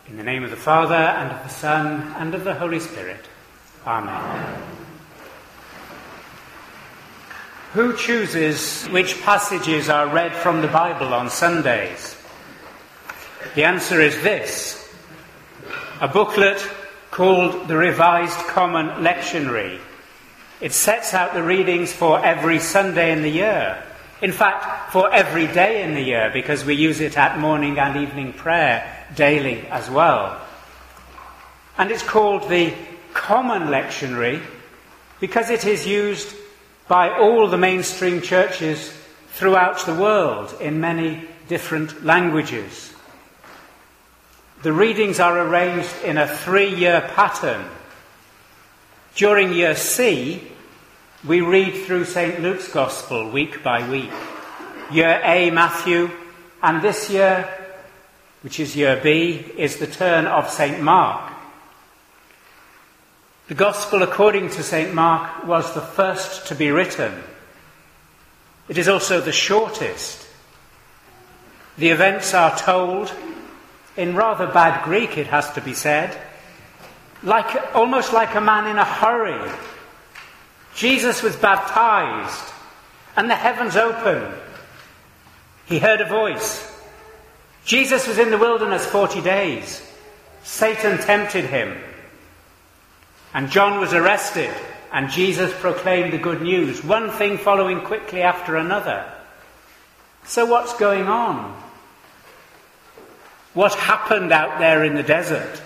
In the name of the Father, and of the Son, and of the Holy Spirit. Amen. Who chooses which passages are read from the Bible on Sundays? The answer is this: a booklet called the Revised Common Lectionary. It sets out the readings for every Sunday in the year. In fact, for every day in the year, because we use it at morning and evening prayer daily as well. And it's called the Common Lectionary because it is used by all the mainstream churches throughout the world in many different languages. The readings are arranged in a 3-year pattern. During year C, we read through St. Luke's Gospel week by week. Year A, Matthew, and this year, which is year B, is the turn of St. Mark. The Gospel according to St. Mark was the first to be written. It is also the shortest. The events are told in rather bad Greek, it has to be said, almost like a man in a hurry. Jesus was baptized, and the heavens opened. He heard a voice. Jesus was in the wilderness 40 days. Satan tempted him. And John was arrested, and Jesus proclaimed the good news, one thing following quickly after another. So what's going on? What happened out there in the desert?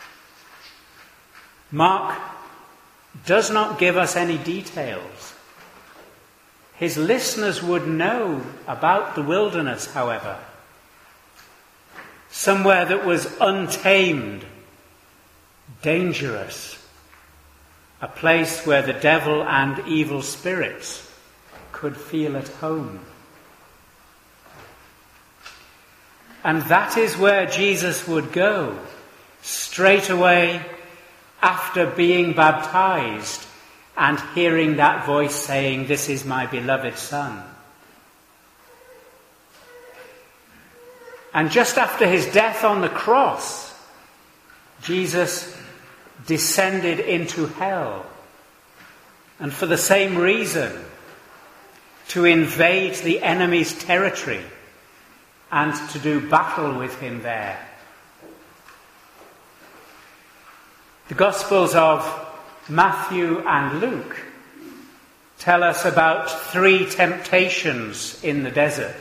Mark does not give us any details. His listeners would know about the wilderness, however. Somewhere that was untamed, dangerous. A place where the devil and evil spirits could feel at home. And that is where Jesus would go, straight away after being baptized and hearing that voice saying, "This is my beloved Son." And just after his death on the cross, Jesus descended into hell. And for the same reason, to invade the enemy's territory and to do battle with him there. The Gospels of Matthew and Luke tell us about 3 temptations in the desert.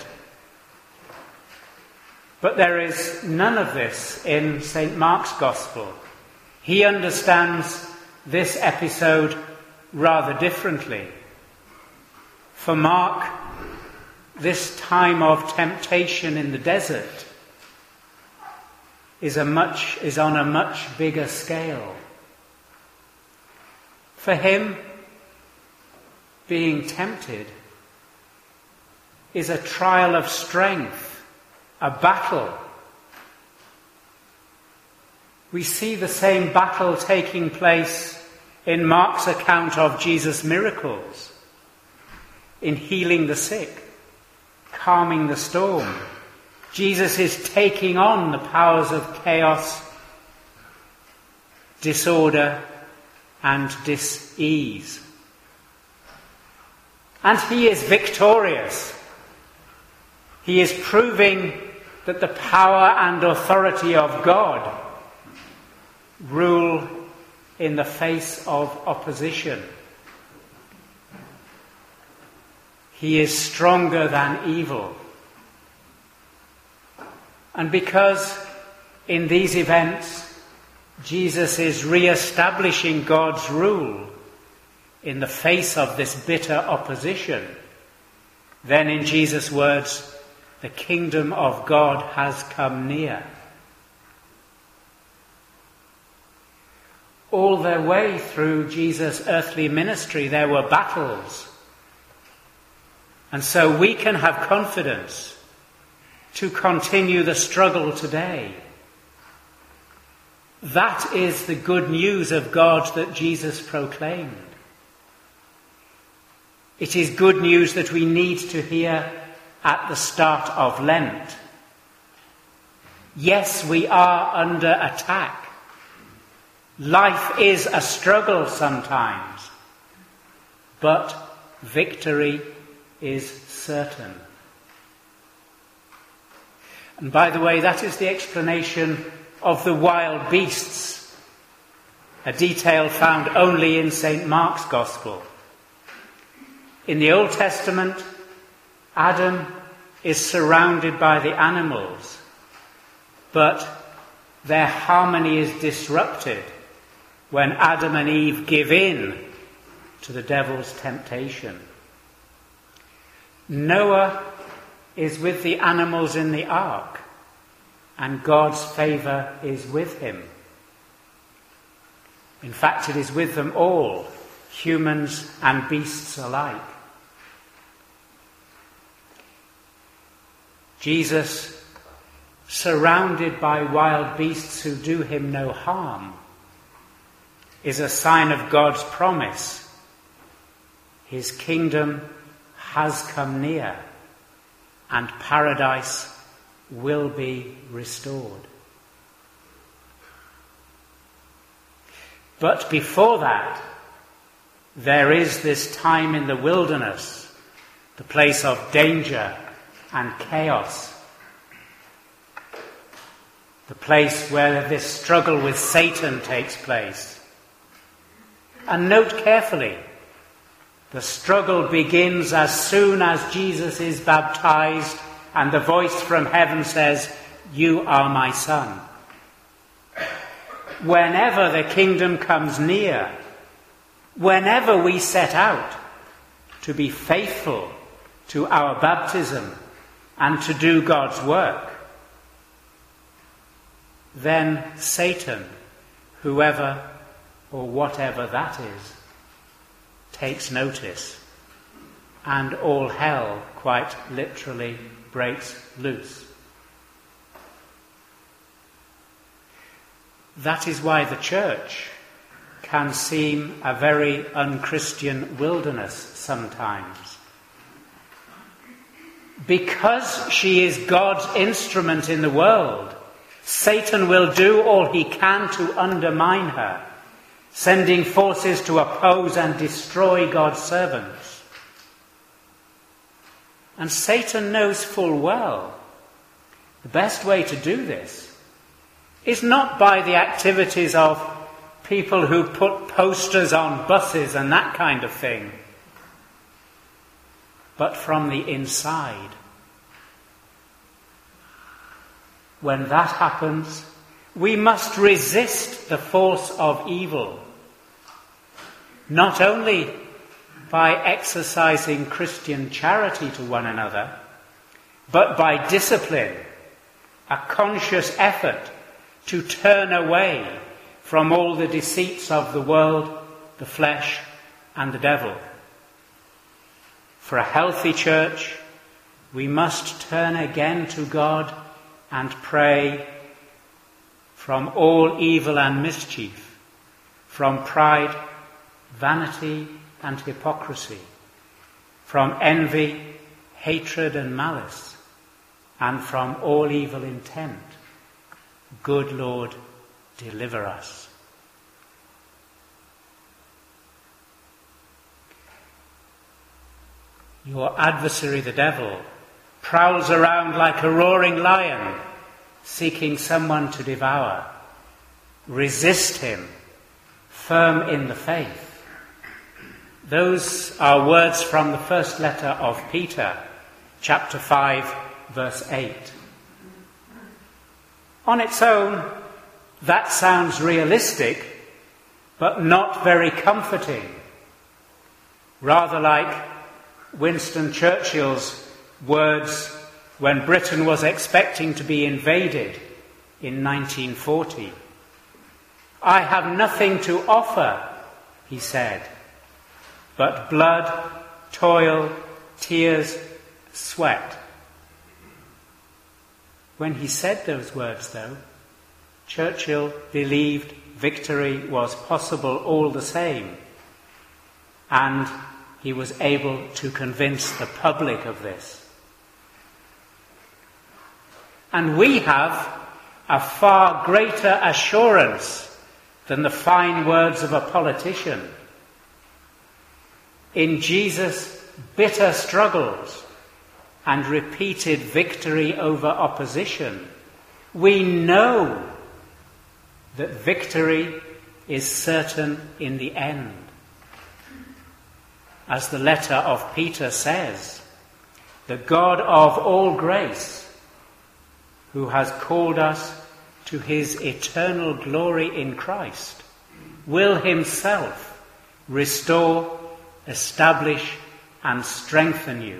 But there is none of this in St. Mark's Gospel. He understands this episode rather differently. For Mark, this time of temptation in the desert is on a much bigger scale. For him, being tempted is a trial of strength, a battle. We see the same battle taking place in Mark's account of Jesus' miracles, in healing the sick, calming the storm. Jesus is taking on the powers of chaos, disorder, and dis-ease. And he is victorious. He is proving that the power and authority of God rule in the face of opposition. He is stronger than evil. And because in these events Jesus is re-establishing God's rule in the face of this bitter opposition, then in Jesus' words, the kingdom of God has come near. All the way through Jesus' earthly ministry there were battles. And so we can have confidence to continue the struggle today. That is the good news of God that Jesus proclaimed. It is good news that we need to hear at the start of Lent. Yes, we are under attack. Life is a struggle sometimes, but victory is certain. And by the way, that is the explanation of the wild beasts, a detail found only in St. Mark's Gospel. In the Old Testament, Adam is surrounded by the animals, but their harmony is disrupted when Adam and Eve give in to the devil's temptation. Noah is with the animals in the ark, and God's favour is with him. In fact, it is with them all, humans and beasts alike. Jesus, surrounded by wild beasts who do him no harm, is a sign of God's promise. His kingdom has come near, and paradise will be restored. But before that, there is this time in the wilderness, the place of danger and chaos, the place where this struggle with Satan takes place. And note carefully, the struggle begins as soon as Jesus is baptized and the voice from heaven says, "You are my son." Whenever the kingdom comes near, whenever we set out to be faithful to our baptism and to do God's work, then Satan, whoever or whatever that is, takes notice, and all hell quite literally breaks loose. That is why the church can seem a very unchristian wilderness sometimes. Because she is God's instrument in the world, Satan will do all he can to undermine her, sending forces to oppose and destroy God's servants. And Satan knows full well the best way to do this is not by the activities of people who put posters on buses and that kind of thing, but from the inside. When that happens, we must resist the force of evil, not only by exercising Christian charity to one another, but by discipline, a conscious effort to turn away from all the deceits of the world, the flesh, and the devil. For a healthy church, we must turn again to God and pray from all evil and mischief, from pride, vanity, and hypocrisy, from envy, hatred, and malice, and from all evil intent. Good Lord, deliver us. Your adversary, the devil, prowls around like a roaring lion, seeking someone to devour. Resist him, firm in the faith. Those are words from the first letter of Peter, chapter 5, verse 8. On its own, that sounds realistic, but not very comforting. Rather like Winston Churchill's words when Britain was expecting to be invaded in 1940. "I have nothing to offer," he said, "but blood, toil, tears, sweat." When he said those words, though, Churchill believed victory was possible all the same, and he was able to convince the public of this. And we have a far greater assurance than the fine words of a politician. In Jesus' bitter struggles and repeated victory over opposition, we know that victory is certain in the end. As the letter of Peter says, the God of all grace, who has called us to his eternal glory in Christ, will himself restore, establish, and strengthen you.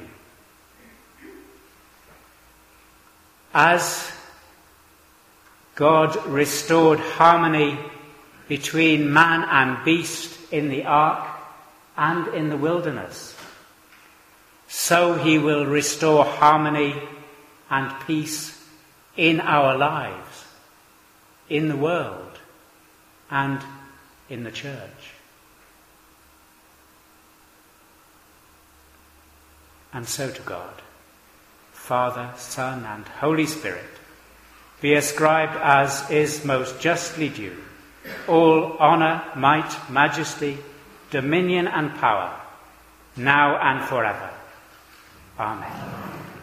As God restored harmony between man and beast in the ark and in the wilderness, so he will restore harmony and peace in our lives, in the world, and in the church. And so to God, Father, Son, and Holy Spirit, be ascribed as is most justly due all honour, might, majesty, dominion and power, now and forever. Amen.